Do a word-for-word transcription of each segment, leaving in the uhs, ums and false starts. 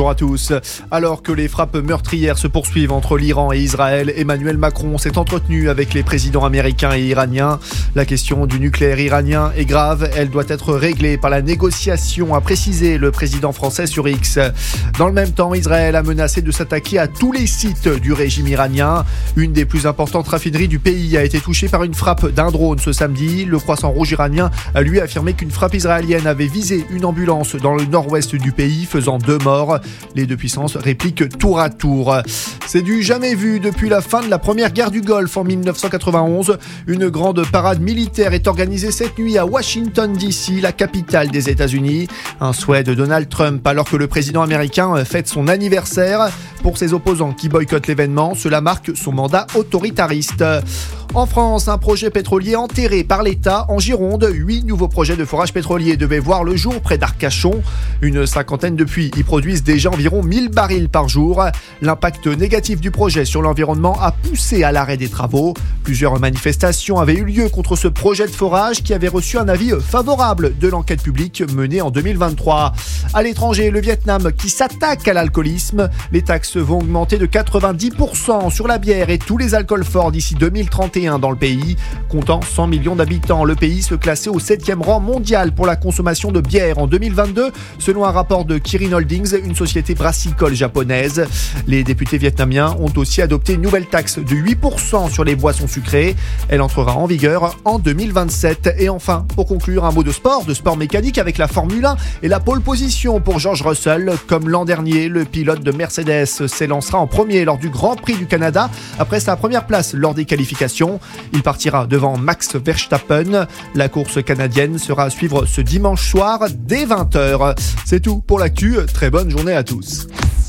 bonjour à tous. Alors que les frappes meurtrières se poursuivent entre l'Iran et Israël, Emmanuel Macron s'est entretenu avec les présidents américains et iraniens. La question du nucléaire iranien est grave, elle doit être réglée par la négociation, a précisé le président français sur X. Dans le même temps, Israël a menacé de s'attaquer à tous les sites du régime iranien. Une des plus importantes raffineries du pays a été touchée par une frappe d'un drone ce samedi. Le Croissant Rouge iranien a lui affirmé qu'une frappe israélienne avait visé une ambulance dans le nord-ouest du pays, faisant deux morts. Les deux puissances répliquent tour à tour. C'est du jamais vu depuis la fin de la première guerre du Golfe en dix-neuf cent quatre-vingt-onze. Une grande parade militaire est organisée cette nuit à Washington D C, la capitale des États-Unis. Un souhait de Donald Trump alors que le président américain fête son anniversaire. Pour ses opposants qui boycottent l'événement, cela marque son mandat autoritariste. En France, un projet pétrolier enterré par l'État en Gironde. Huit nouveaux projets de forage pétrolier devaient voir le jour près d'Arcachon. Une cinquantaine de puits y produisent déjà environ mille barils par jour. L'impact négatif du projet sur l'environnement a poussé à l'arrêt des travaux. Plusieurs manifestations avaient eu lieu contre ce projet de forage qui avait reçu un avis favorable de l'enquête publique menée en deux mille vingt-trois. À l'étranger, le Vietnam qui s'attaque à l'alcoolisme. Les taxes vont augmenter de quatre-vingt-dix pour cent sur la bière et tous les alcools forts d'ici deux mille trente et un dans le pays. Comptant cent millions d'habitants, le pays se classait au septième rang mondial pour la consommation de bière en deux mille vingt-deux, selon un rapport de Kirin Holdings, une société brassicole japonaise. Les députés vietnamiens ont aussi adopté une nouvelle taxe de huit pour cent sur les boissons sucrées. Elle entrera en vigueur en deux mille vingt-sept. Et enfin, pour conclure, un mot de sport, de sport mécanique avec la Formule un et la pole position pour George Russell. Comme l'an dernier, le pilote de Mercedes s'élancera en premier lors du Grand Prix du Canada après sa première place lors des qualifications. Il partira devant Max Verstappen. La course canadienne sera à suivre ce dimanche soir dès vingt heures. C'est tout pour l'actu. Très bonne journée à tous.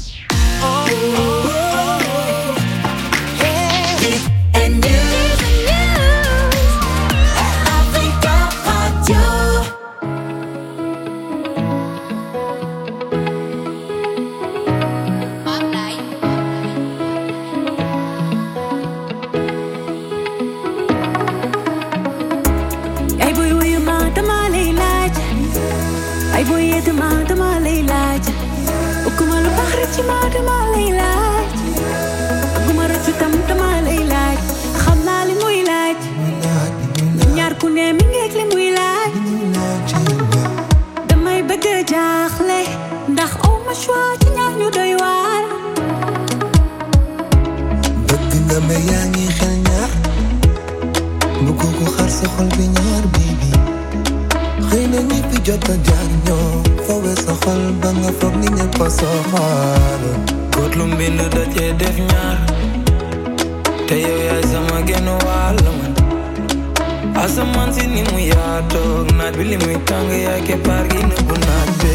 ay boy dama dama lay laaj ukuma lu baax rek ci ma dama lay laaj ukuma rek ci tam dama lay laaj xam naa li muy laaj ñaar ku ne mi ngeeg li muy laaj damay bëgg a jaaxle ndax aw ma choix ci ñaar ñu doy waar bëgg nga ma yaa ngi xel ñaar bu ko ko xar sa xol bi ñaar baby xëy na ñi fi jot a jaar ñoo foowe sa xol ba nga foog ni ñëpp a soxal góot lu mbind da cee def ñaar te yow yaay sama genn wàll man asamaan si ni mu yaatoog naaj bi li muy tàng yaay keppaar gi nëbbu naaj be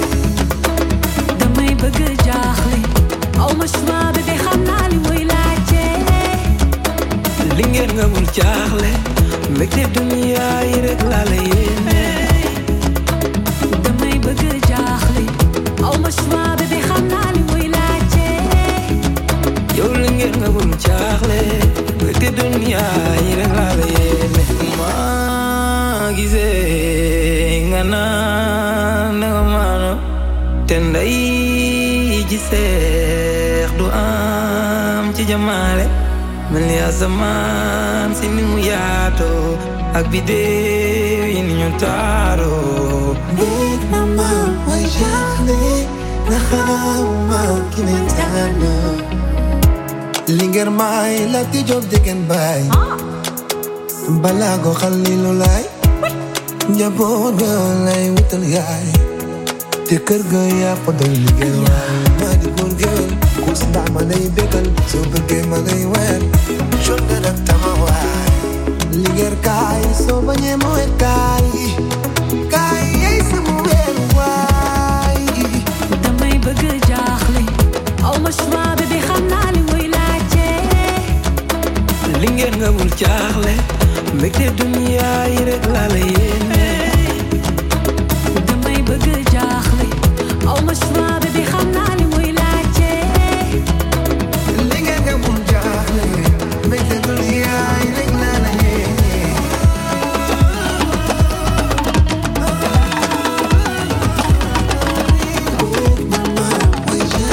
damay bëgg jaaxle aw ma choix bi de xam naa li muy laajte li ngeen nga bul jaaxle mbégte duniya yi rek laa la yéene damay bëgg jaaxle aw ma choix bi de xam naa li muy laajte yow li ngeen nga bul jaaxle mbégte duniya yi rek laa la yéene maa gisee nga naan nga maano te nday ji seex du am ci jamaale mel ni asamaan si ni mu yaatoo ak biddew yi ni ñu taaroo nekk na ma way jaaxle na xawma ki ne tànn Linguère maay la ti job degen baay balaago xalilu laay njaboot ga lay wutal yaay te kër ga yaa fa doy liggéey waay maa di góor géwél kus ndaa ma lay bégal soo bëggee ma lay weer jot nga nag tama waay Linguère kaay soo bañee ma weer kaay kaay yey sama weer waay damay bëgg jaaxle aw ma choix bi de xam naa li muy laajte Linguère nga bul jaaxle mbégte duniya yi rek laa la yéene damay bëgg jaaxle aw ma choix bi de xam naa li muy laajte Linguère nga bul jaaxle mbégte duniya yi rek laa la yéene mama way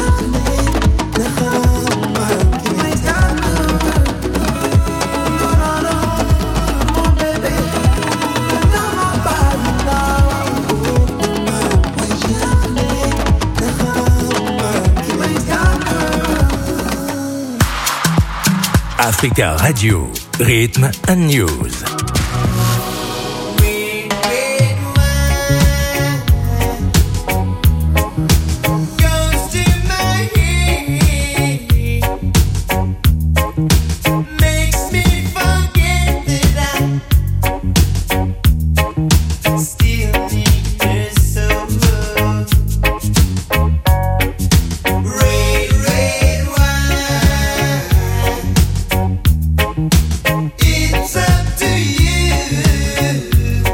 Africa Radio, Rhythm and News. It's up to you.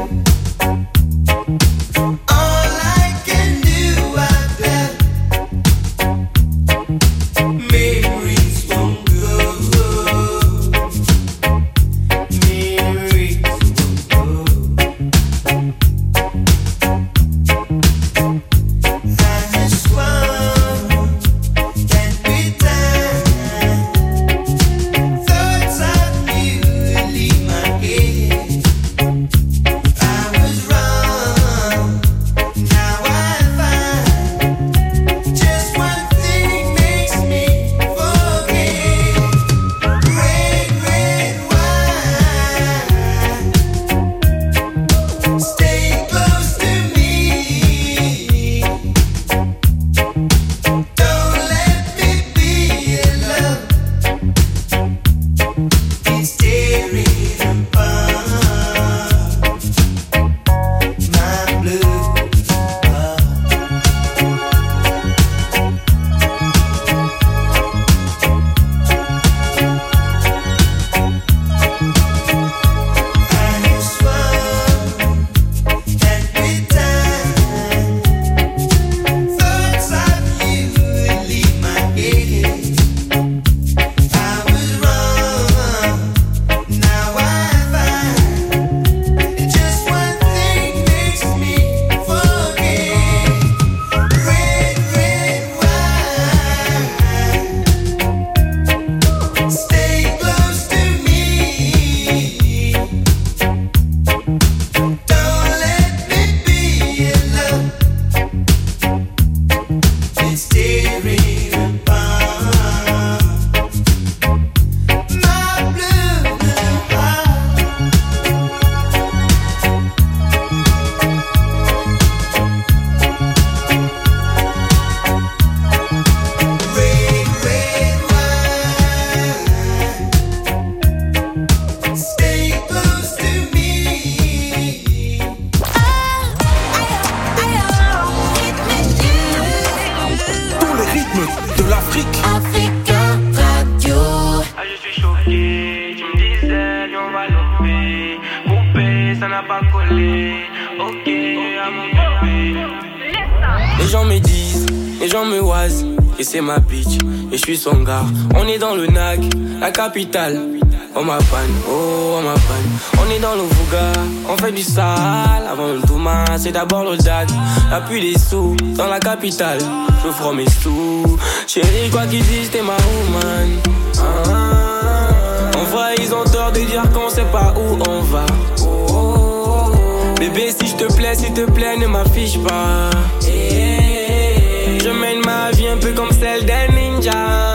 n'a pas collé. Ok, à mon bébé. Les gens me disent, les gens me wasent, et c'est ma bitch, et je suis son gars. On est dans le Nag, la capitale. On m'appanne, oh on m'appanne. On est dans le Vouga, on fait du sale. Avant le Thomas, c'est d'abord le Dag. La pluie des sous, dans la capitale. Je ferai mes sous. Chérie, quoi qu'ils disent, t'es ma woman. Ah, en vrai, ils ont tort de dire qu'on sait pas où on va. Oh, oh, oh. Bébé, si je te plais, s'il te plaît, ne m'affiche pas. Je mène ma vie un peu comme celle d'un ninja.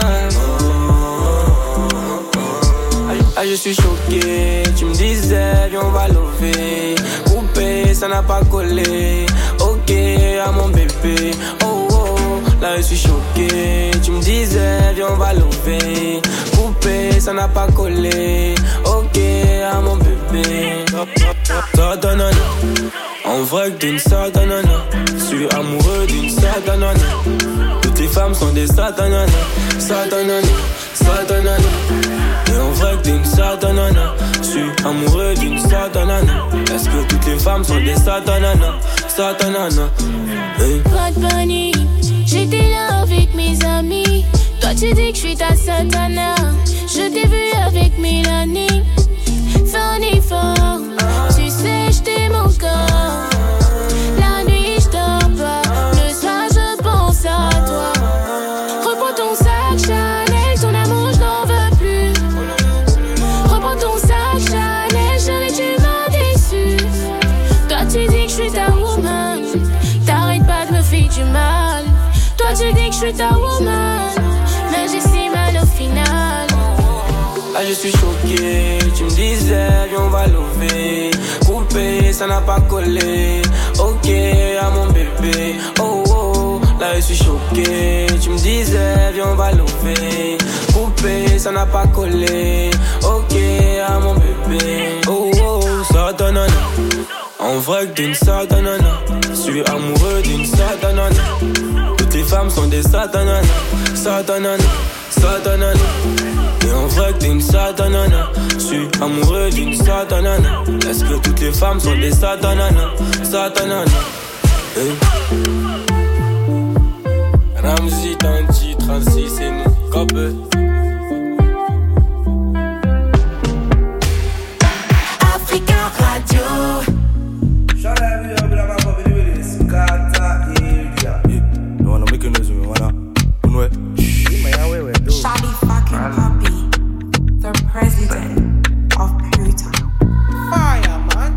Ah, je suis choqué, tu me disais, viens on va lever. Coupé, ça n'a pas collé. Ok, à mon bébé. Oh, oh, là je suis choqué, tu me disais, viens on va lever. Coupé, ça n'a pas collé. Ok, à mon bébé. Satanana, en vrai que t'es une satanana. Je suis amoureux d'une satanana. Toutes les femmes sont des satanana. Satanana, satanana. Et en vrai que t'es une satanana. Je suis amoureux d'une satanana. Est-ce que toutes les femmes sont des satanana? Satanana, hey. Pas de panique, j'étais là avec mes amis. Toi tu dis que je suis ta satana. Je t'ai vu avec Mélanie. Fais un effort, tu sais je t'aime encore. La nuit je dors pas, le soir je pense à toi. Reprends ton sac Chanel, ton amour je n'en veux plus. Reprends ton sac Chanel, chérie tu m'as déçu. Toi tu dis que je suis ta woman, t'arrêtes pas de me faire du mal. Toi tu dis que je suis ta woman, mais j'ai si mal au final. Là je suis choqué, tu me disais viens on va lever. Coupé, ça n'a pas collé. Ok à mon bébé, oh oh. Là je suis choqué, tu me disais viens on va lever. Coupé, ça n'a pas collé. Ok à mon bébé, oh oh. Satanana, en vrai que d'une satanana. Je suis amoureux d'une satanana. Toutes les femmes sont des satanana. Satanana, satanana. Et en vrai que t'es une satanana. Je suis amoureux d'une satanana. Est-ce que toutes les femmes sont des satanana? Satanana, hey. Ramzi, Tanti, trente-six, c'est nous, Kobe. Africa Radio. Charlie fucking Puppy, the president of Pluto. Fire, man.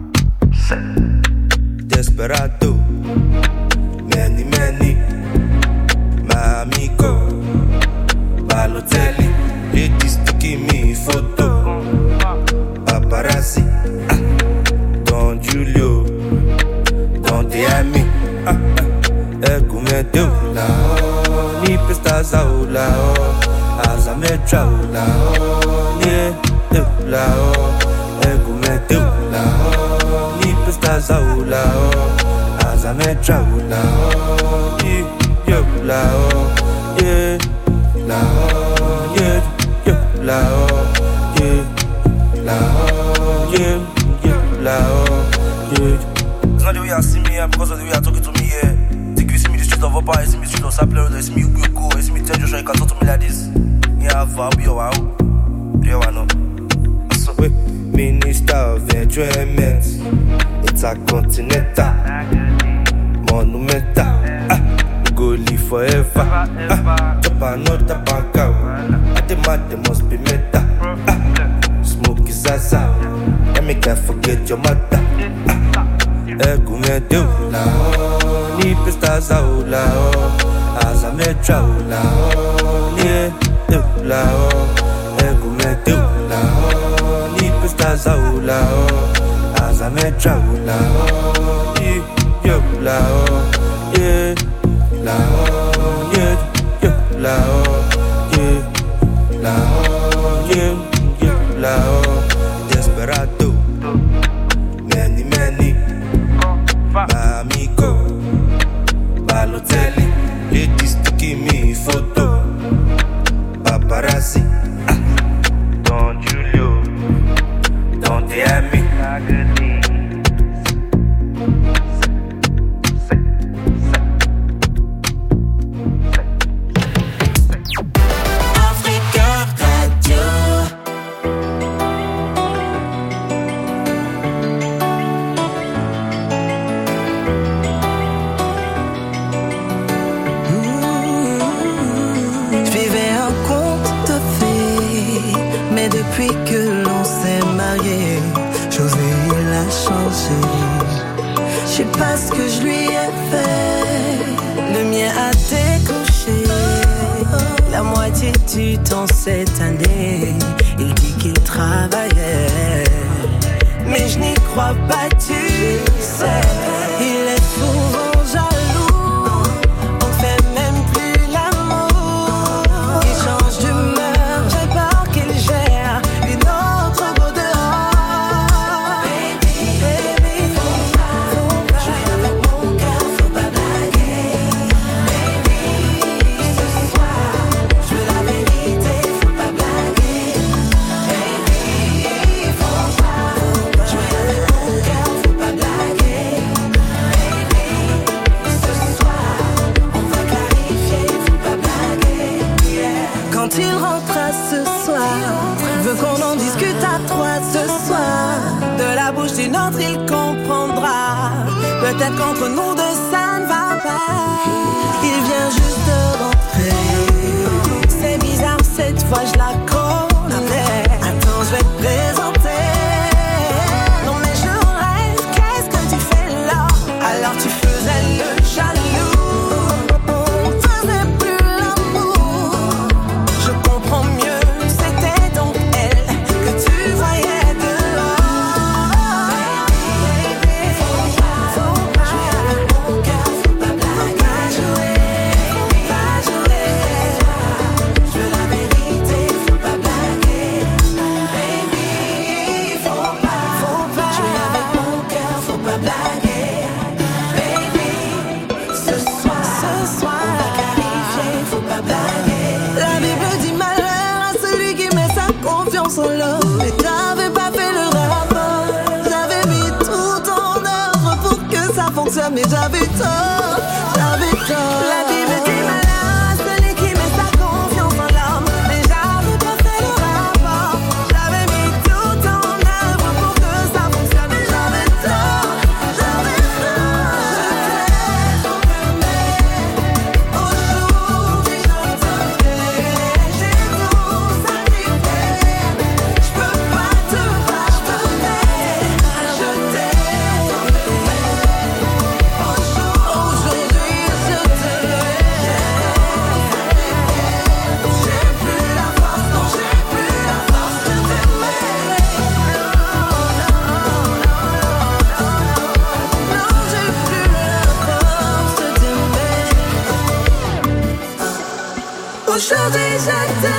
Desperado, many, many, my amigo, Balotelli, ladies to give me photo, paparazzi, ah. Don Julio, Don Diami, ah, ah. Egumedeu, la oh, ni pestas au la oh, azametra la oh, yeah, la oh, Egumedeu, la oh, ni pestas au la oh, azametra la oh, yeah, la oh, yeah, la oh, yeah, yeah, la oh, yeah, la oh, yeah, yeah, la oh, yeah. It's not the way I see me, because of the way I talking to me, yeah. Think you see me the street of Opa, you see me the street of Sapler, you see me you go, you see me tell Joshua, you can talk to me like this. Yeah, I'll be your wow. Real one, no. So, wait, Minister of Enjoyment, it's a continental, monumental, ah, go live forever, ah, chop another bank out, I think mad, they must be meta, ah, smoke is zaza, and make I forget your mother, ah, Egumedeu, la oh, ni pestas au la oh, azametra la oh, yeah, la oh, Egumedeu, la oh, ni pestas au la oh, azametra la oh, yeah, la oh, yeah, la oh, yeah, yeah, la oh, yeah, la oh, yeah, yeah, la oh, desperado, many, many. My amigo, Balotelli, ladies to give me photo, paparazzi, ah. Don Julio, Don Diami, Africa Radio. Depuis que l'on s'est marié, José il a changé. Je sais pas ce que je lui ai fait. Le mien a décroché. La moitié du temps cette année, il dit qu'il travaillait. Mais je n'y crois pas, tu sais. Il est souvent jaloux. On fait même plus l'amour. Il change d'humeur, j'ai peur qu'il gère une autre go dehors. Baby, baby, faut pas, faut pas. Je vais avec mon cœur, faut pas blaguer. Baby, ce soir, je veux la vérité, faut pas blaguer. Baby, faut pas, faut pas. Je vais avec mon cœur, faut pas blaguer. Baby, ce soir, on va clarifier, faut pas blaguer. Yeah. Quand il rentrera ce soir, veut qu'on en discute à trois ce soir. De la bouche d'une autre, il comprendra. Peut-être qu'entre nous deux, ça ne va pas. Il vient juste de rentrer. C'est bizarre, cette fois, je la connais. Attends, je vais te présenter. Non, mais je rêve, qu'est-ce que tu fais là? Alors tu faisais le jaloux. On faisait plus l'amour. Je comprends mieux, c'était donc confiance en l'homme, mais t'avais pas fait le rapport. J'avais mis tout en œuvre pour que ça fonctionne, mais j'avais tort, j'avais tort. La vie me dit malade, celui qui met sa confiance en l'homme, mais j'avais pas fait le rapport. J'avais mis tout en œuvre pour que ça fonctionne, mais j'avais tort, j'avais tort. Aujourd'hui je te plais, j'ai tout sacrifié. Je peux pas te pardonner. Je t'aime. Aujourd'hui je te plais. J'ai plus la force, non j'ai plus la force de t'aimer. Non j'ai plus la force de t'aimer. Aujourd'hui je te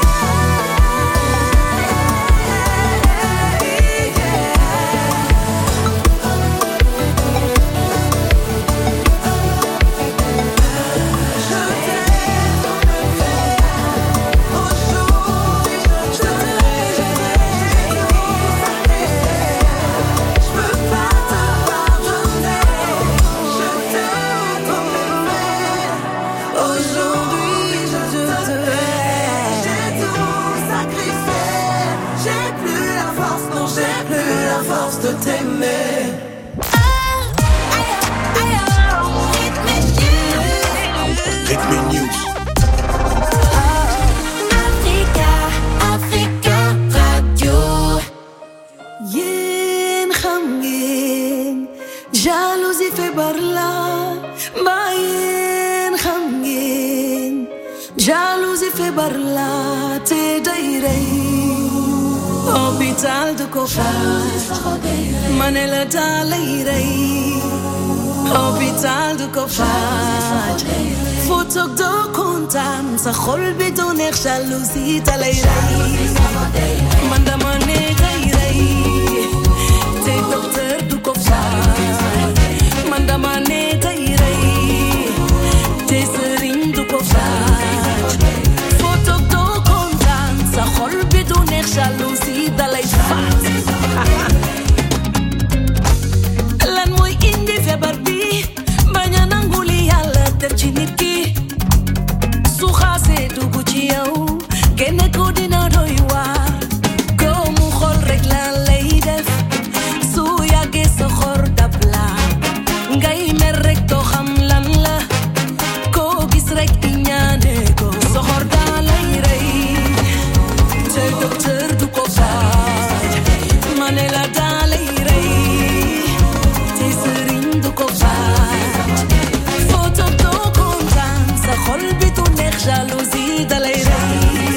de t'aimer. Rythme News. Africa, Africa Radio. Yen xam ngeen jalousie feebar la mbaa yéen xam ngeen jalousie feebar la te day rey. Hôpital du ko faj ma ne la daa lay rey. Hôpital du ko faj foo toog doo kontaan sa xol bi du neex jalousie da lay rey. Man dama ne day rey te docteur du ko faj. Man dama ne day rey te sëriñ du ko faj. Foo toog doo kontaan sa xol bi du neex jalousie da lay faat. Lan mooy indi feebar bi bañ a nangu li Yàlla def ci nit ki. Su xaasee dugg ci yow génne ko dina doy waar. Koo mu xol rek la lay def su yàggee sa xor dab la ngay mer rek doo xam lan la. Koo gis rek i ñaane ko sa xor daa lay rey te docteur du ko faj. Ma ne la daa lay rey te sëriñ du ko faj. Foo toog doo kontaan sa xol bi du neex jalousie da lay rey.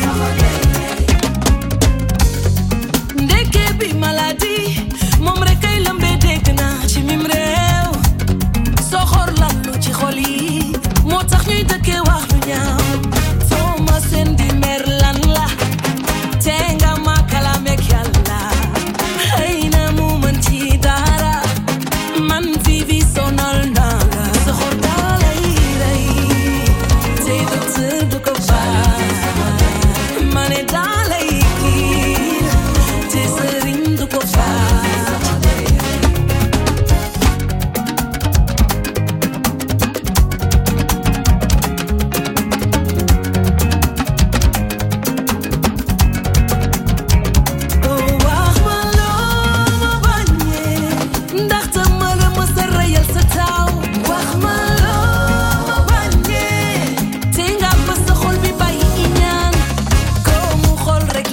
Ndeke bi maladie moom rek ay lëmbe dégg naa ci mim réew. Soxor lan lu ci xol yi moo tax ñuy dëkkee wax lu ñaaw. Foo ma seen di mer lan la te nga ma kalameek Yàlla. Xëy na mu mën ci dara man fii bi sonal naa la. Soxor daa lay rey te docteur du ko faj. Ma ne daa lay kiir te sëriñ du ko faj. Wax ma loo ma bañee ndaxte ma la mës a reyal sa taw. Wax ma loo ma bañee te nga bës sa xol bi bàyyi i ñaan. Koo mu xol rek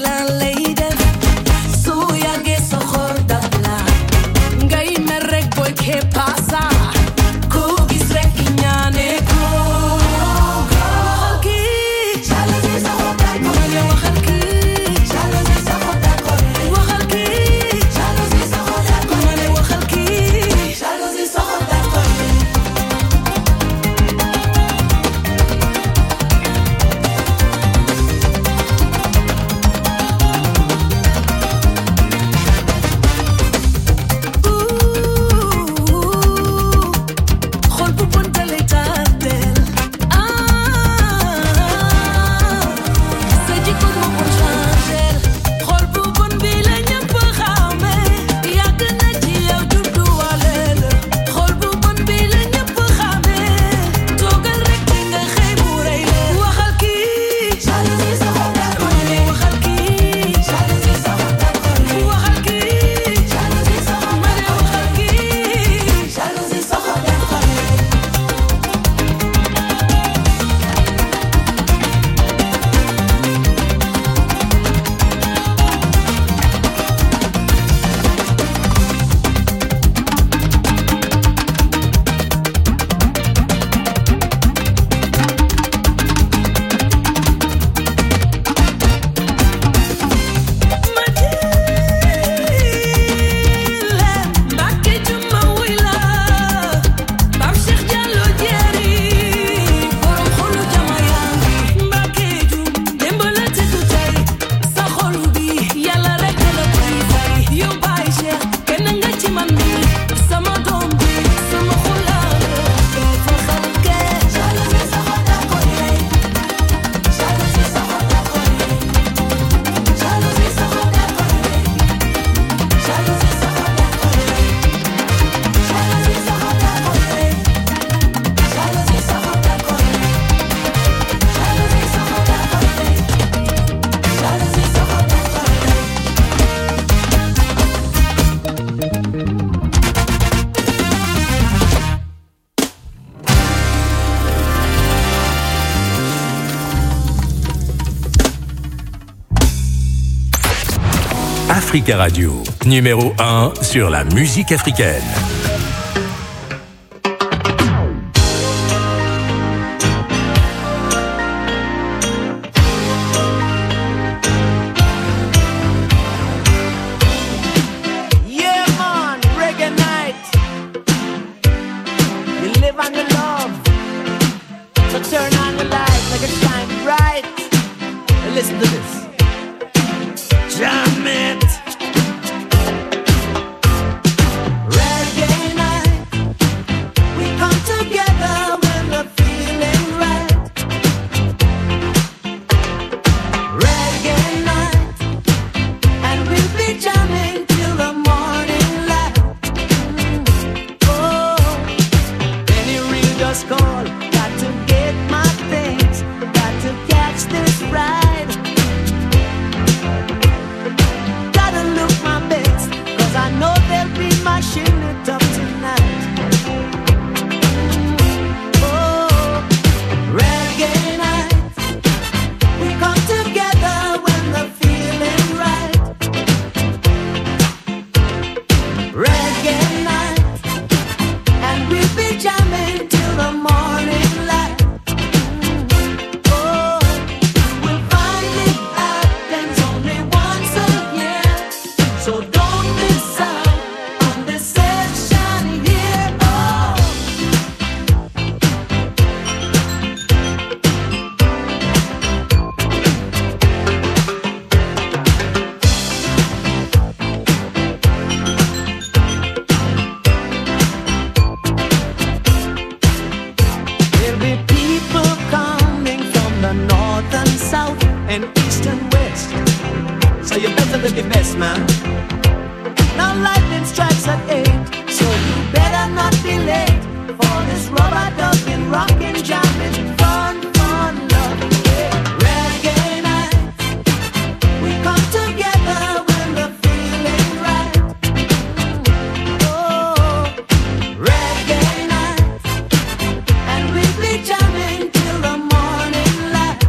Africa Radio, numéro un sur la musique africaine. Listen to this. Jam it. Reggae night. We come together when the feeling right. Reggae night. And we'll be jamming till the morning light. Oh, any real just call. Got to get my things. Got to catch this ride. I know they'll be mashing it up tonight. Oh, reggae night. We come together when the feeling right. Reggae night. And we'll be jamming till the morning light. Oh, we'll find it happens only once a year. So don't miss out. You better live your best, man. Now lightning strikes at eight, so you better not be late for this rubber ducking, rockin', jamming, fun, fun, love. Yeah. Reggae night. We come together when the feeling right. Oh, reggae night. And we'll be jamming till the morning light.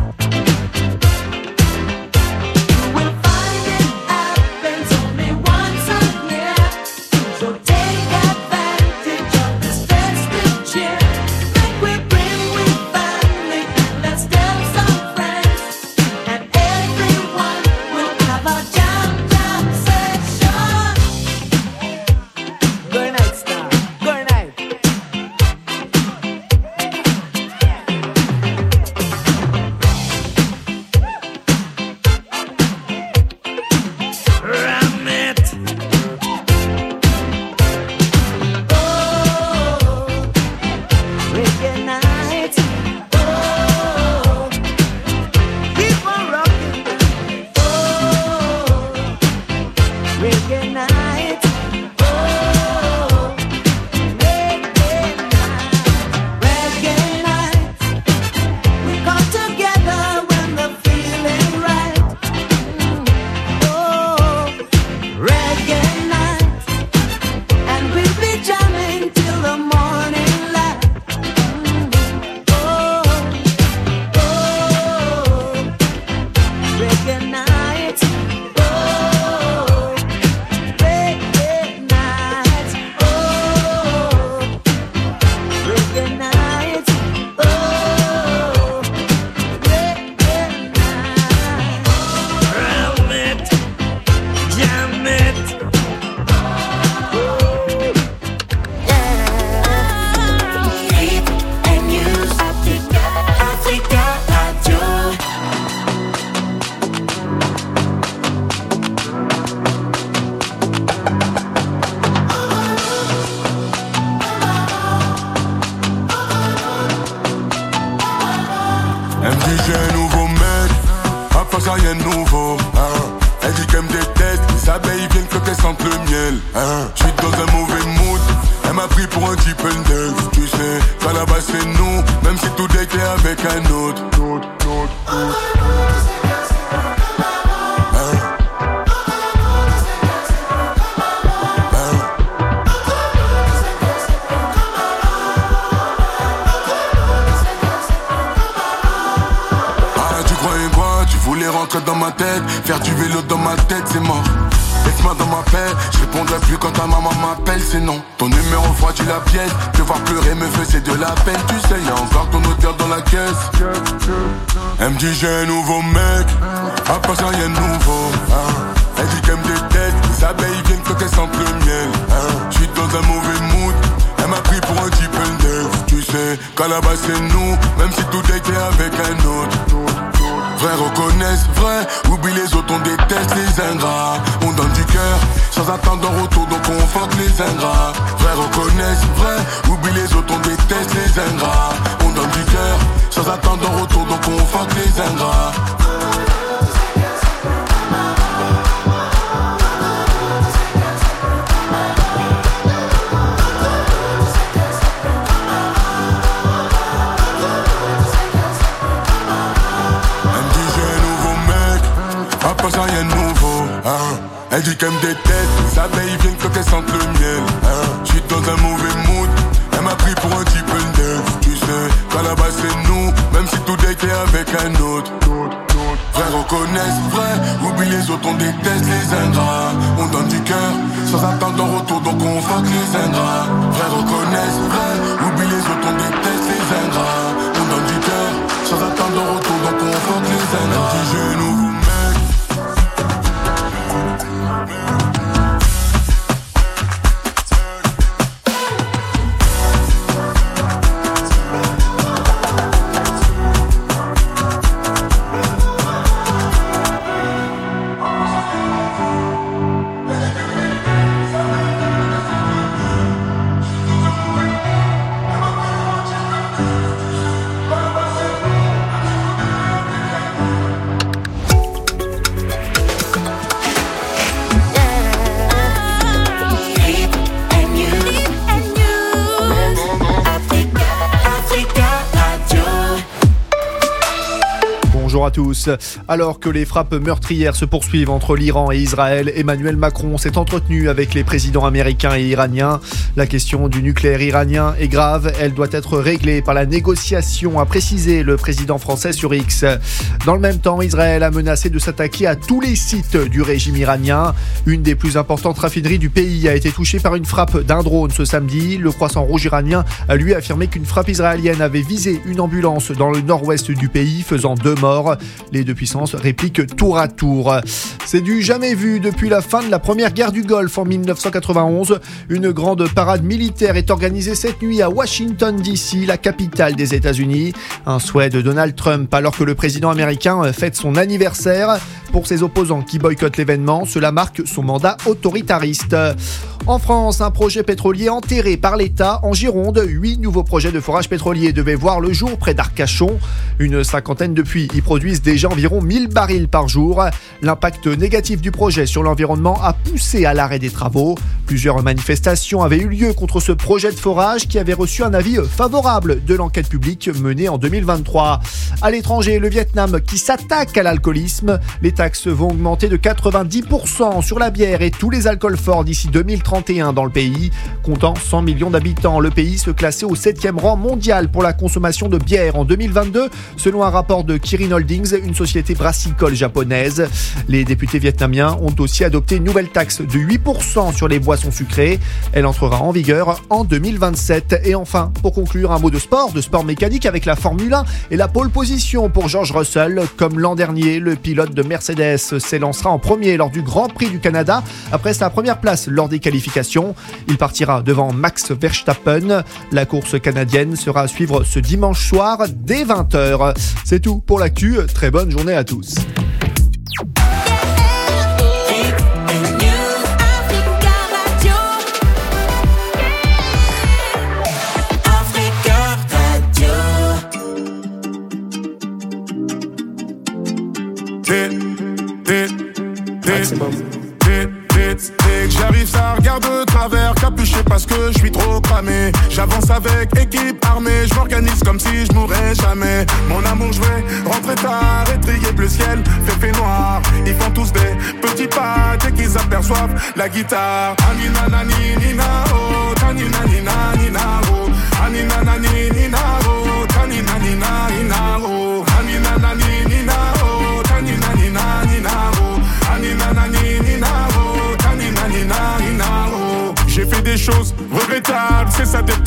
Dans ma tête, faire du vélo dans ma tête, c'est mort. Laisse-moi dans ma paix, je répondrai plus quand ta maman m'appelle, c'est non. Ton numéro froidit la pièce, te voir pleurer me faisait de la peine. Tu sais, y'a encore ton odeur dans la caisse. Elle me dit j'ai un nouveau mec, à part ça y'a un nouveau hein. Elle dit qu'elle me déteste, les abeilles viennent quand elles sentent le miel hein. J'suis dans un mauvais mood, elle m'a pris pour un type neuf. Tu sais qu'à la base c'est nous, même si tout était avec un autre. Vrai reconnaissent, vrai, oublie les autres, on déteste les ingrats. On donne du cœur, sans attendre en retour, donc on fuck les ingrats. Vrai reconnaissent, vrai, oublie les autres, on déteste les ingrats. On donne du cœur, sans attendre en retour, donc on fuck les ingrats. Pas ça y'a nouveau, hein. Elle dit qu'elle me déteste, les abeilles viennent quand elles sentent le miel, hein. J'suis dans un mauvais mood, elle m'a pris pour un type neuf. Tu sais, qu'à la base c'est nous, même si tout était avec un autre. Vrai reconnaissent, vrai, oublie les autres, on déteste les ingrats. On donne du cœur, sans attendre en retour, donc on fuck les ingrats. Vrai reconnaissent, vrai, oublie les autres, on déteste les ingrats. On donne du cœur, sans attendre en retour, donc on fuck les ingrats. Elle dit j'ai un nouveau mec. Bonjour à tous. Alors que les frappes meurtrières se poursuivent entre l'Iran et Israël, Emmanuel Macron s'est entretenu avec les présidents américains et iraniens. La question du nucléaire iranien est grave. Elle doit être réglée par la négociation, a précisé le président français sur X. Dans le même temps, Israël a menacé de s'attaquer à tous les sites du régime iranien. Une des plus importantes raffineries du pays a été touchée par une frappe d'un drone ce samedi. Le Croissant Rouge iranien a lui affirmé qu'une frappe israélienne avait visé une ambulance dans le nord-ouest du pays, faisant deux morts. Les deux puissances répliquent tour à tour. C'est du jamais vu depuis la fin de la première guerre du Golfe en dix-neuf cent quatre-vingt-onze. Une grande parade militaire est organisée cette nuit à Washington D C, la capitale des États-Unis. Un souhait de Donald Trump alors que le président américain fête son anniversaire. Pour ses opposants qui boycottent l'événement, cela marque son mandat autoritariste. En France, un projet pétrolier enterré par l'État en Gironde. Huit nouveaux projets de forage pétrolier devaient voir le jour près d'Arcachon. Une cinquantaine de puits y produisent déjà environ mille barils par jour. L'impact négatif du projet sur l'environnement a poussé à l'arrêt des travaux. Plusieurs manifestations avaient eu lieu contre ce projet de forage qui avait reçu un avis favorable de l'enquête publique menée en deux mille vingt-trois. À l'étranger, le Vietnam qui s'attaque à l'alcoolisme. Les taxes vont augmenter de quatre-vingt-dix pour cent sur la bière et tous les alcools forts d'ici deux mille trente et un dans le pays. Comptant cent millions d'habitants, le pays se classait au septième rang mondial pour la consommation de bière en deux mille vingt-deux, selon un rapport de Kirin Holdings, une société brassicole japonaise. Les députés vietnamiens ont aussi adopté une nouvelle taxe de huit pour cent sur les boissons sucrées. Elle entrera en vigueur en deux mille vingt-sept. Et enfin, pour conclure, un mot de sport, de sport mécanique avec la Formule un et la pole position pour George Russell. Comme l'an dernier, le pilote de Mercedes s'élancera en premier lors du Grand Prix du Canada après sa première place lors des qualifications. Il partira devant Max Verstappen. La course canadienne sera à suivre ce dimanche soir dès vingt heures. C'est tout pour l'actu. Très bonne journée à tous. J'arrive, ça regarde de travers, capuché parce que je suis trop cramé. J'avance avec équipe armée, je m'organise comme si je mourrais jamais. Mon amour, je vais rentrer tard, étrier bleu ciel, fait fait noir. Ils font tous des petits pas dès qu'ils aperçoivent la guitare. Anina nani nina oh, tanina nina nina oh, anina nani nina oh, tanina nina nina oh, anina nani nina oh, tanina nina nina oh, anina nani nina oh.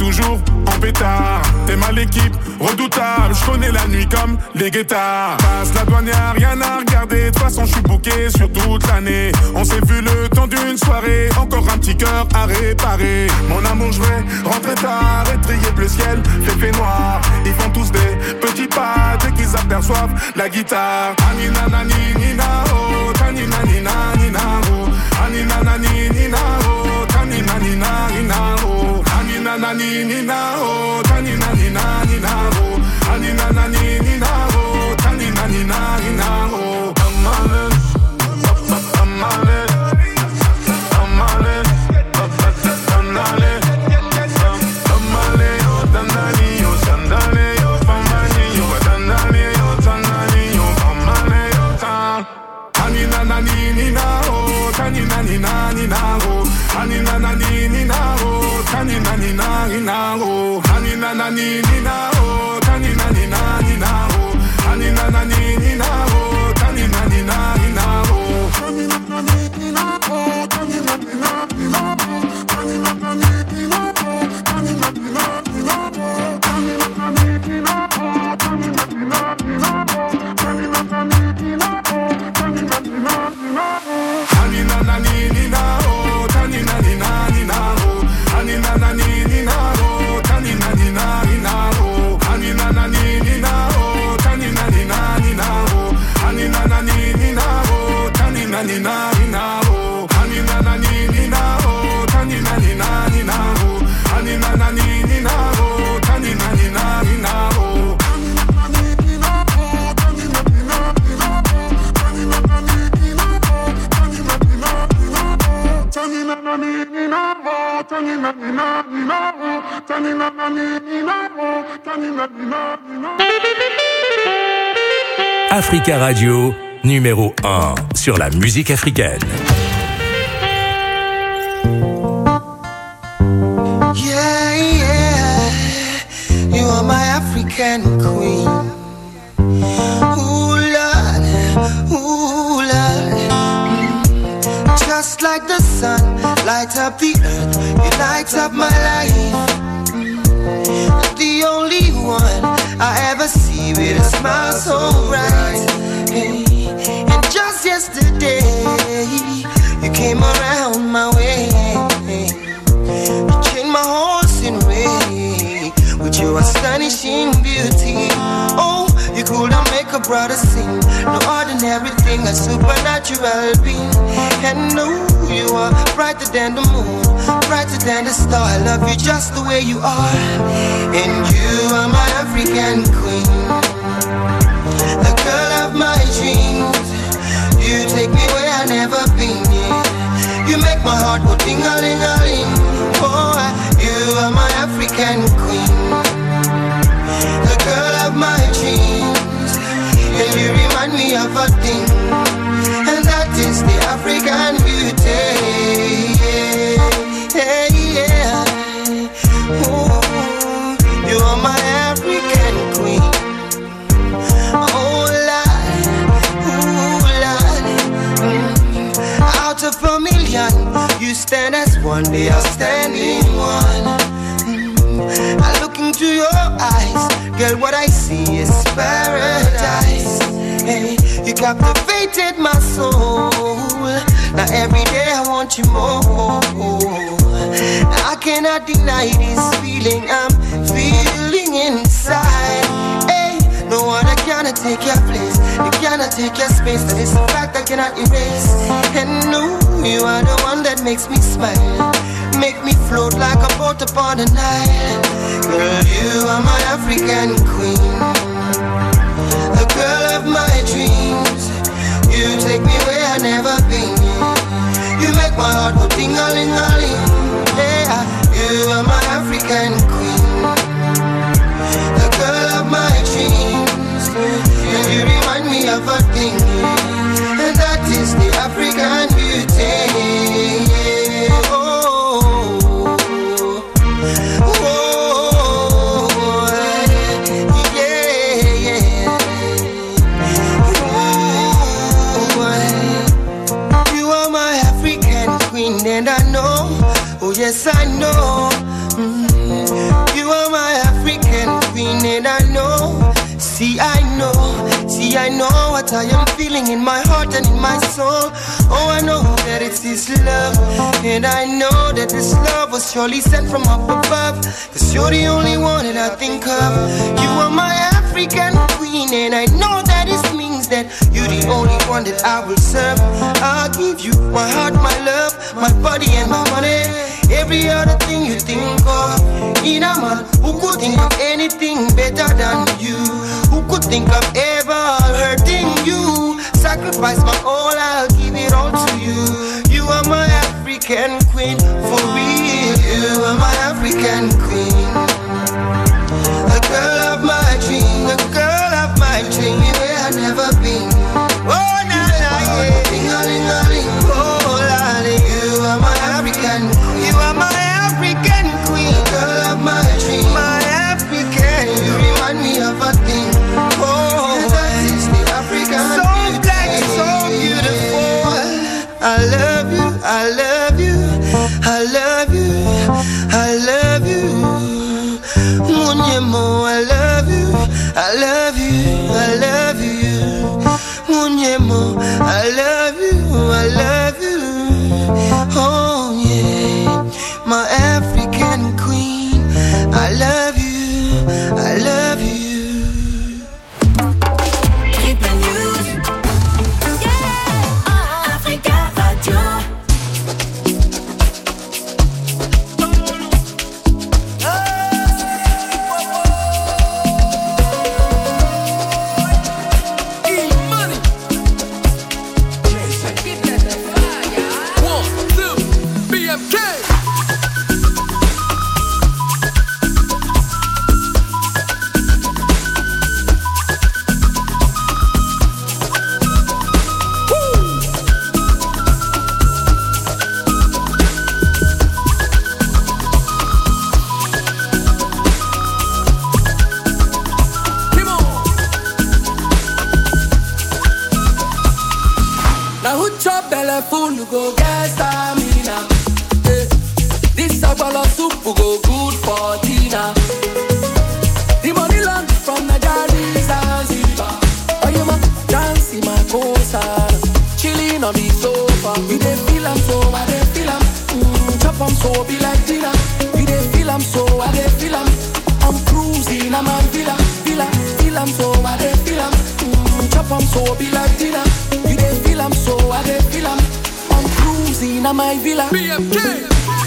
toujours en pétard. T'es mal l'équipe, redoutable. Je connais la nuit comme les guettards. Passe la douane, y'a rien à regarder. De toute façon, je suis booké sur toute l'année. On s'est vu le temps d'une soirée. Encore un petit cœur à réparer. Mon amour, je vais rentrer tard. Et trier le ciel, fait fait noir. Ils font tous des petits pas dès qu'ils aperçoivent la guitare. Anina nani nina oh, tanina nina nina oh. Anina nani nina oh, tanina nina nina oh. Anina nani nina oh, tanina nina nina oh. Anina nani nina oh, tanina nina nina oh. Amale, amale, amale, amale, amale, oh dandali, oh sandale, oh famani, oh dandali, oh dandali, oh amale, oh tan. Anina nani nina oh, tanina nina nina oh. Anina nani nina oh, tanina nina nina oh. Anina nani nina oh, tanina nina nina oh. Anina nani nina oh, tanina nina nina oh. Tanina nani nina oh, tanina nina nina oh. Tanina nani nina oh, tanina nina nina oh. Tanina nani nina oh, tanina nina nina oh. Tanina nani nina oh, tanina nina nina oh. Anina nani nina oh, tanina nina nina oh. Anina nani nina oh, tanina nina nina oh. Anina nani nina oh, tanina nina nina oh. Anina nani nina oh, tanina nina nina oh. Anina nani nina oh, tanina nina nina oh. Anina nani nina oh, tanina nina nina oh. Africa Radio, numéro un sur la musique africaine. Yeah, yeah, you are my African queen. Ooh, Lord, ooh, Lord. Mm. Just like the sun, light up the earth, you light up my life. Mm. The only one I ever see with a smile so bright. Hey. And just yesterday, you came around my way. You changed my horse in way with your astonishing beauty. Oh, you couldn't make a brother sing. No ordinary thing, a supernatural being. And no, you are brighter than the moon, brighter than the star. I love you just the way you are. And you are my African queen, the girl of my dreams. You take me where I've never been, yeah. You make my heart go ting-a-ling-a-ling. Oh, you are my African queen, the girl of my dreams. And you remind me of a thing, and that is the African beauty. Yeah, yeah. Ooh, you are my African queen. Oh, Lord, ooh, Lord. Mm. Out of a million, you stand as one, they are standing one. Mm. I look into your eyes, girl, what I see is paradise. Hey, you captivated my soul. Now every day I want you more. I cannot deny this feeling I'm feeling inside. Hey, no one I cannot take your place, you cannot take your space. That is a fact I cannot erase. And no, you are the one that makes me smile, make me float like a boat upon the Nile. Girl, you are my African queen, the girl of my dreams. You take me where I've never been. You make my heart go ting-a-ling-a-ling. Yeah, you are my African queen, the girl of my dreams. And you remind me of a thing, and that is the African beauty. Oh, oh, yeah, yeah. Oh, you are my African queen, and I know, oh yes I know, mm, See, I know, see, I know what I am feeling in my heart and in my soul. Oh, I know that it's His love, and I know that this love was surely sent from up above. Cause you're the only one that I think of. You are my African queen, and I know that it means that you're the only one that I will serve. I'll give you my heart, my love, my body and my money. Every other thing you think of. In a man who could think of anything better than you, who could think of ever hurting you. Sacrifice my all, I'll give it all to you. You are my African queen, for real. You are my African queen. A girl of my dream, a girl of my dream, where I've never been. Oh, na na, yeah. Ding-a-ling-a-ling, oh, lolly. You are my African queen. You are my African queen, girl of my dream, my African. You remind me of a thing. Oh, that is the African. So black, so beautiful. I love you, I love you, I love you, I love you. Munyemo, I love you, I love you, I love you. Munyemo, I love you, I love you. Oh yeah, my African queen, I love you, I love you. Full you go get stamina. Eh. This a ball of soup will go good for dinner. The money land from Nigeria Zanzibar. Oh you ma dance in my cosa, chilling on the sofa. You dey feel am so, I dey feel am. Mm, chop am so be like dinner. You dey feel am so, I dey feel am. I'm cruising, I'm a villa, villa. Feel am so, I dey feel am. Mm, chop am so be like dinner. You dey feel am so, I dey feel am. I'm cruising at my villa. B M K.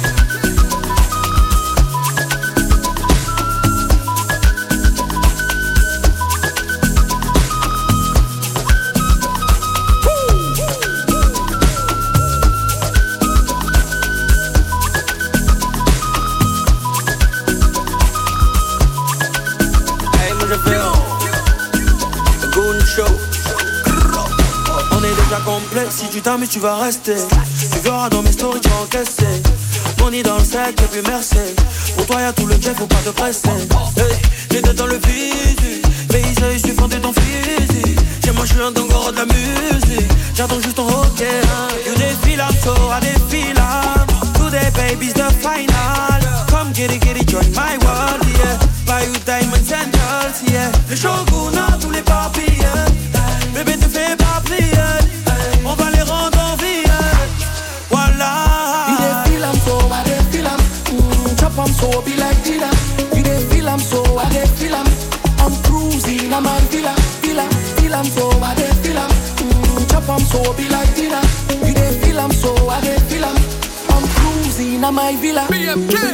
Hey, moi je fais un Goon Show. On est déjà complet, si tu t'amuses tu vas rester. Tu verras dans mes stories tu vas encaisser. Money dans le sac et puis merci. Pour toi y'a tout le jet, faut pas te presser. Hey, j'étais dans le physique, paysage je suis fan de ton physique. Chez moi je suis un dongoro de la musique. J'attends juste ton hockey hein. You défile I'm so I défile I'm. Today baby's the final. Come get it, get it, join my world yeah. Buy you diamonds and girls yeah. Le shogun a tous les papiers yeah. Bébé te fais pas plier. On va les rendre en vie. Voilà. You dey feel am so, I dey feel am. Mm, chop am so, be like dinner. You dey feel am so, I dey feel am. I'm cruising, I'm a villa, villa. Feel am so, I dey feel am. Mm, chop am so, be like dinner. You dey feel am so, I dey feel am. I'm cruising, I'm a villa. B M K.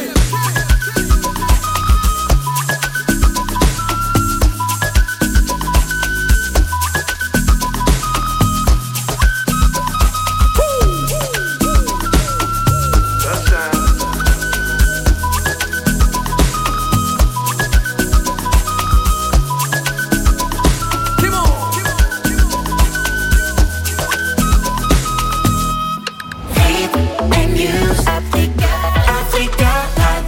Africa, Africa.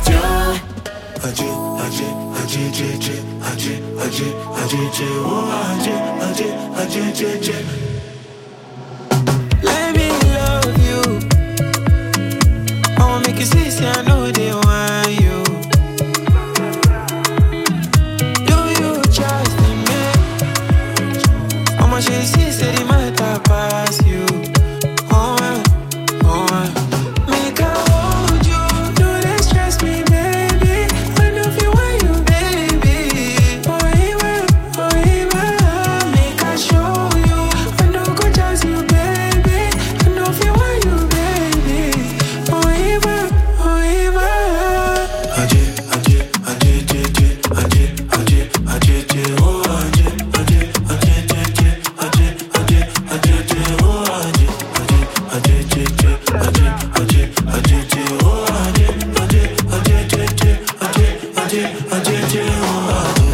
pass you. Oh, yeah, oh, yeah. Make I hold you, don't they stress me, baby. I know if you want you, baby. Oh, even, oh, even. Make I show you, I know go jazz you, baby. I know if you want you, baby. Oh, even, oh, even. Aje, aje, aje, aje, aje, aje, aje, aje, oh, aje, aje, aje, aje, aje, aje, aje, aje, oh, aje, aje, aje, aje, aje, aje, aje, aje, oh, aje, aje, aje, aje, aje, aje, aje, aje, oh, aje.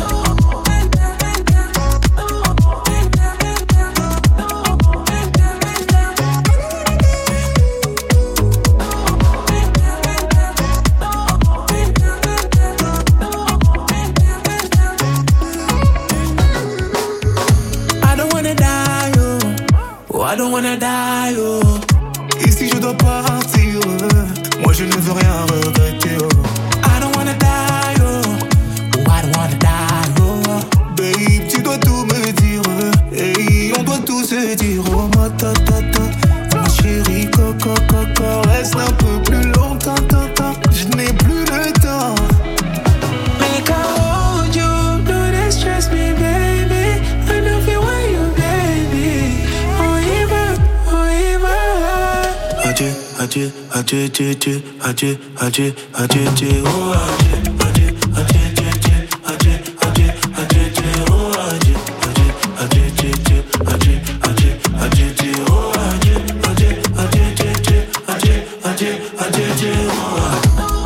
I don't wanna die, oh. Oh, I don't wanna die, oh. Ici je dois partir, oh. Moi je ne veux rien regretter, oh. I don't wanna die, oh. Oh, I don't wanna die, oh. Babe, tu dois tout me dire, oh. Hey, on doit tout se dire, oh. Ma ta ta ta, ma chérie, coco, coco. Reste un peu plus longtemps, temps, je n'ai plus le temps. Make I hold you, don't they stress me, baby. I know if you want you, baby. Oh, even, oh, even. Aje, aje, aje, aje, aje, aje, aje, aje, oh, aje, aje, aje, aje, aje, aje, aje, aje, oh, aje, aje, aje, aje, aje, aje, aje, aje, oh, aje, aje, aje, aje, aje, aje, aje, aje, oh, aje.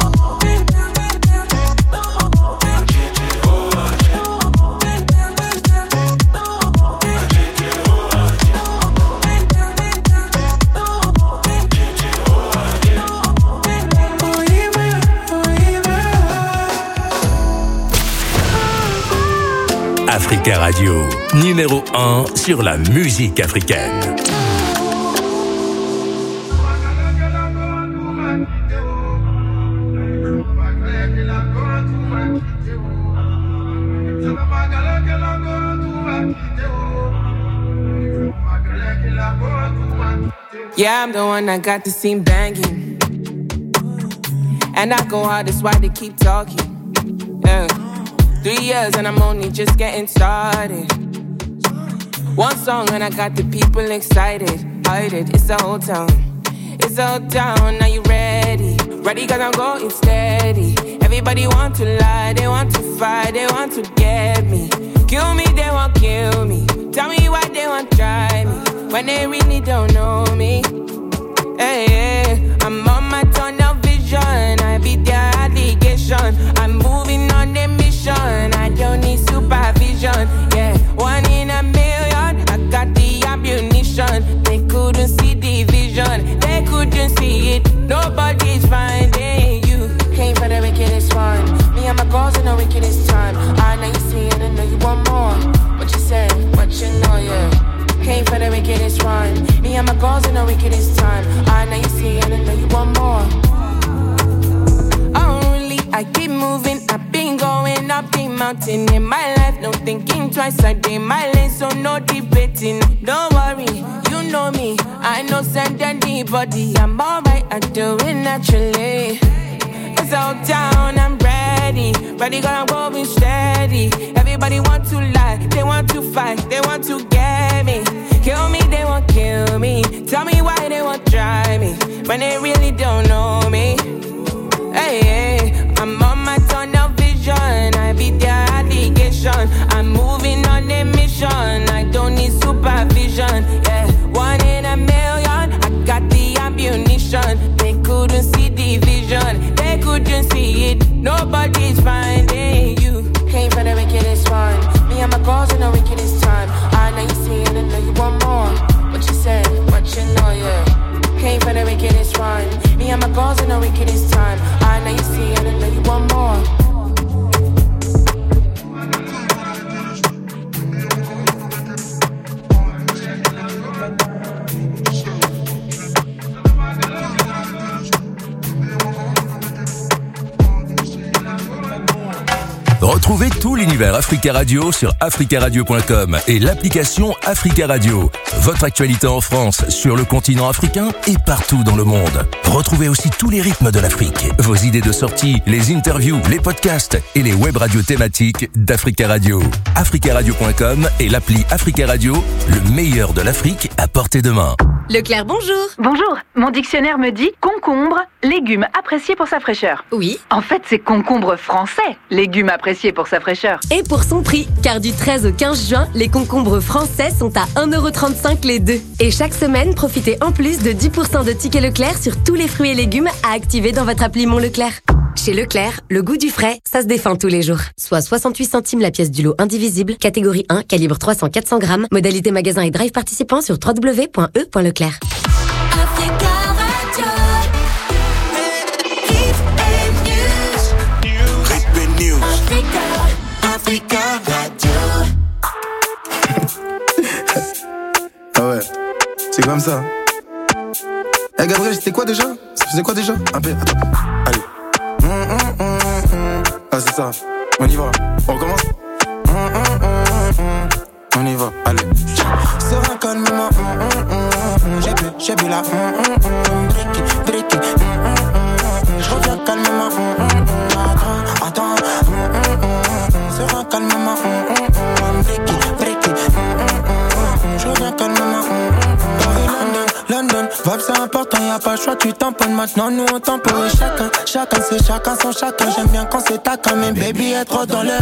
Africa Radio, numéro un sur la musique africaine. Yeah, I'm the one that got the scene banging, and I go hard, that's why they keep talking. Yeah. Three years and I'm only just getting started. One song and I got the people excited. Hide it, it's the whole town. It's the whole town, are you ready? Ready cause I'm going steady. Everybody want to lie, they want to fight, they want to get me. Kill me, they won't kill me. Tell me why they won't try me when they really don't know me. Hey, hey, I'm on my tunnel vision. I beat their allegation. I'm moving on their mission. I don't need supervision. Yeah, one in a million. I got the ammunition. They couldn't see the vision. They couldn't see it. Nobody's finding you. Came for the wickedest one. Me and my girls in the wickedest time. I know you see it and know you want more. What you say? What you know, yeah. Came for the wickedest one. Me and my girls in the wickedest time. I know you see it and know you want more. Only I keep moving. I've been going up the mountain in my life. No thinking twice. I did my lane, so no debating. Don't worry, you know me. I know send anybody. I'm alright. I do it naturally. It's out town. I'm ready. Ready, gonna go steady. Everybody want to lie. They want to fight. They want to get me. Kill me, they won't kill me. Tell me why they won't try me when they really don't know me. Hey, hey, I'm on my tunnel vision. I beat their allegation. I'm moving on a mission. I don't need supervision. Yeah, one in a million. I got the ammunition. They couldn't see the vision. They couldn't see it. Nobody's finding you. Came for the wickedest one. Me and my girls in the wickedest time. I know you see it and know you want more. What you say? What you know, yeah. Came for the wickedest one. Me and my girls tout l'univers Africa Radio sur africa radio point com et l'application Africa Radio. Votre actualité en France, sur le continent africain et partout dans le monde. Retrouvez aussi tous les rythmes de l'Afrique, vos idées de sortie, les interviews, les podcasts et les web radios thématiques d'Africa Radio. africa radio point com et l'appli Africa Radio, le meilleur de l'Afrique à portée de main. Leclerc, bonjour. Bonjour. Mon dictionnaire me dit concombre, légume apprécié pour sa fraîcheur. Oui. En fait, c'est concombre français, légume apprécié pour sa fraîcheur. Et pour son prix, car du treize au quinze juin, les concombres français sont à un euro trente-cinq les deux. Et chaque semaine, profitez en plus de dix pour cent de tickets Leclerc sur tous les fruits et légumes à activer dans votre appli Mon Leclerc. Chez Leclerc, le goût du frais, ça se défend tous les jours. Soit soixante-huit centimes la pièce du lot indivisible, catégorie un, calibre trois cents à quatre cents grammes, modalité magasin et drive participant sur w w w point e point leclerc. Africa Radio. Ritme News. Africa, Africa Radio. Ah ouais, c'est comme ça. Eh hey Gabriel, c'était quoi déjà? Ça faisait quoi déjà? Un peu, attends, allez. Mmh, mmh, mmh, mmh. Ah c'est ça, on y va, on recommence. Mmh, mmh, mmh, mmh. On y va, allez. Serein calmement, mmh, mmh, mmh. J'ai bu, j'ai bu la mmh, mmh, mmh. Bricky, bricky, mmh, mmh, mmh. Je reviens calmement, mmh, mmh, mmh. Attends, attends, mmh, mmh, mmh. Serein calmement, mmh, mmh, mmh. Bricky, bricky, mmh, mmh, mmh. Je reviens calmement, mmh, mmh. Paris, London, London. Vibe c'est important, y'a pas le choix, tu tamponnes. Maintenant nous on tamponne. Chacun, chacun c'est chacun son chacun. J'aime bien quand c'est taquin, mais baby est trop dans l'air.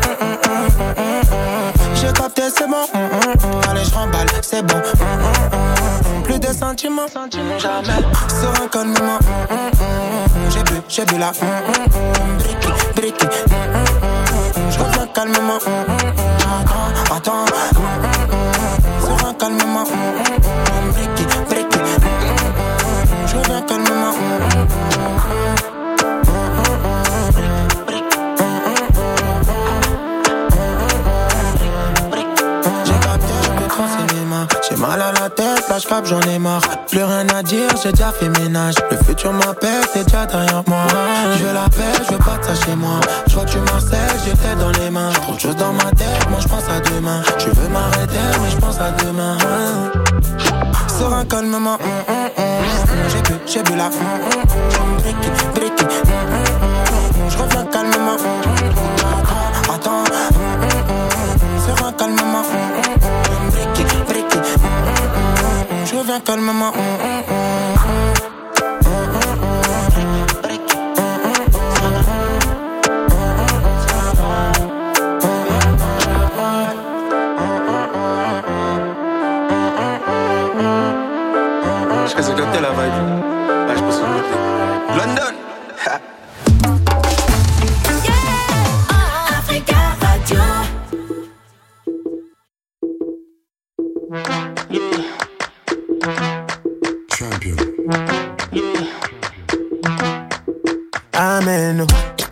J'ai capté, c'est bon. Allez, je remballe, c'est bon. Plus de sentiments, jamais. Serein calmement. J'ai bu, j'ai bu la bricky, bricky. Je reviens calmement. Attends, attends. Serein calmement. Bricky, bricky. Je reviens calmement. J'ai mal à la tête, flash cap, j'en ai marre. Plus rien à dire, j'ai déjà fait ménage. Le futur m'appelle, t'es déjà derrière moi. Je veux la paix, je veux pas de ça chez moi. Je vois que tu m'harcèles, j'ai tête dans les mains. Trop de choses dans ma tête, moi je pense à demain. Je veux m'arrêter, mais je pense à demain. Serein calmement, mm, mm, mm. J'ai bu, j'ai bu la mm, mm, bricky, bricky, mm, mm, mm. Je reviens calmement, mm, mm. Attends, mm, mm, mm. Serein calmement, mm, mm. Bricky, bricky, mm, mm. Je reviens calmement, mm, mm. J'ai capté la vibe. Là, je pense que London. Yeah, Africa Radio. Champion. Amen.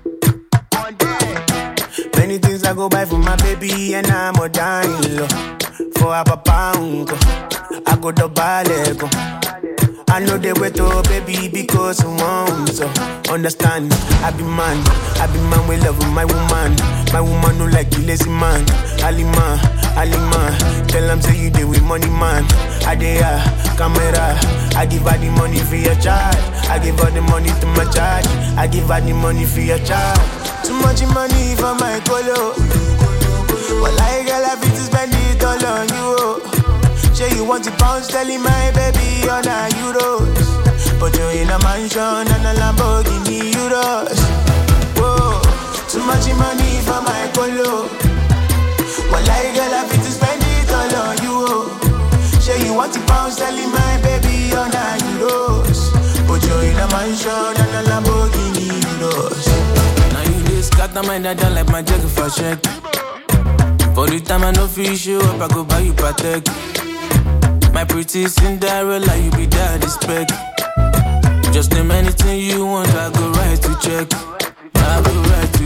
Many things I go by for my baby and I'm a dying low. For a papa uncle, I go to balego. I know they wait oh baby because I want so understand. I be man, I be man we love my woman. My woman no like you lazy man. Alima, Alima, tell them say you deal with money man. I dey uh, camera, I give her the money for your charge. I give her the money to my charge. I give her the money for your charge. Too much money for my colo. Well I girl I fit to spend it all on you. Say you want to pounds, telling my baby on a euros. But you're in a mansion and a Lamborghini euros. Whoa, too much money for my colo. Well, I girl, I fit to spend it all on you. Say you want to pounds, telling my baby on a euros. But you're in a mansion and a Lamborghini euros. Now you just got the mind I don't like my jacket for check. For the time I know fish you up, I go buy you Patek. My pretty Cinderella, you be daddy spec. Just name anything you want, I go right to check. I go right to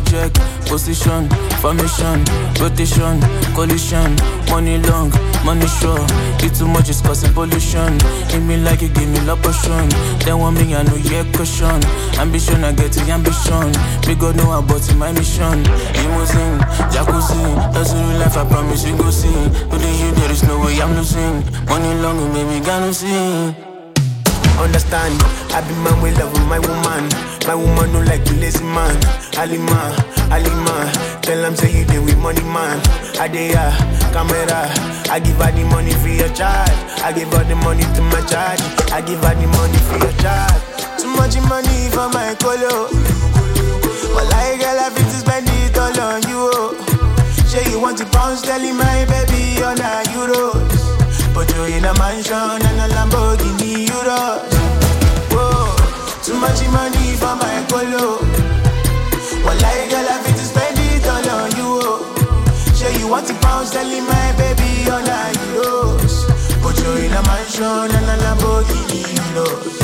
check, position, formation, rotation, collision, money long, money short. You too much is causing pollution. Give me like you give me love potion. Then one me I know yeah caution. Ambition I get to ambition. Big God know about my mission. Limousine, jacuzzi, that's the real life I promise you go see. Within you there is no way I'm losing. Money long and baby gonna see. Understand, I be man with love my woman. My woman no like a lazy man. Alima, Alima, tell them say you deal with money man. Adeya, camera, I give her the money for your charge. I give her the money to my charge. I give her the money for your charge. Too much money for my colo. Well, I girl, I fit to spend it all on you. Say you want to pounds, telling my baby on a euros. Put you in a mansion and a Lamborghini Euros. Whoa, too much money for my colo. Well, I girl, I fit to spend it all on you. Say you want to pounds, telling my baby on a euros. Put you in a mansion and a Lamborghini Euros.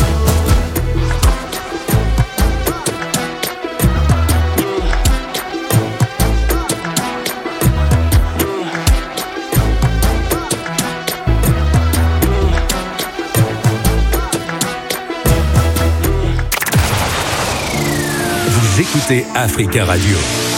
Vous écoutez Africa Radio.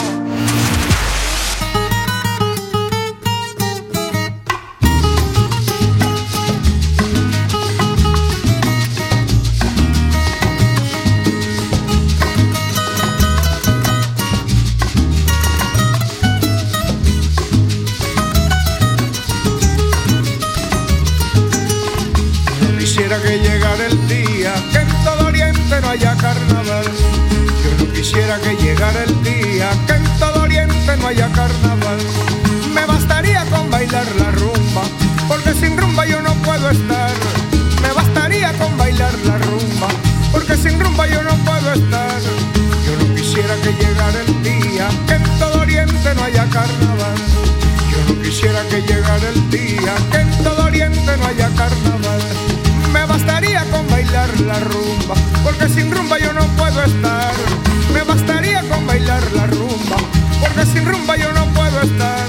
Quisiera que llegara el día que en todo Oriente no haya carnaval. Quisiera que llegara el día que en todo Oriente no haya carnaval. Me bastaría con bailar la rumba, porque sin rumba yo no puedo estar. Me bastaría con bailar la rumba, porque sin rumba yo no puedo estar. Yo no quisiera que llegara el día que en todo Oriente no haya carnaval. Yo no quisiera que llegara el día que en todo Oriente no haya carnaval. Me bastaría con bailar la rumba, porque sin rumba yo no puedo estar. Me bastaría con bailar la rumba, porque sin rumba yo no puedo estar.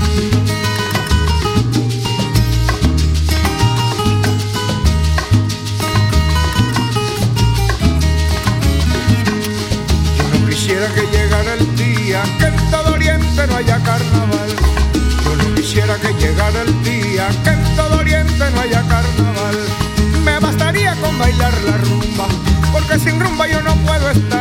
Yo no quisiera que llegara el día que en todo Oriente no haya carnaval. Yo no quisiera que llegara el día que en todo Oriente no haya carnaval. Me bastaría con bailar la rumba, porque sin rumba yo no puedo estar.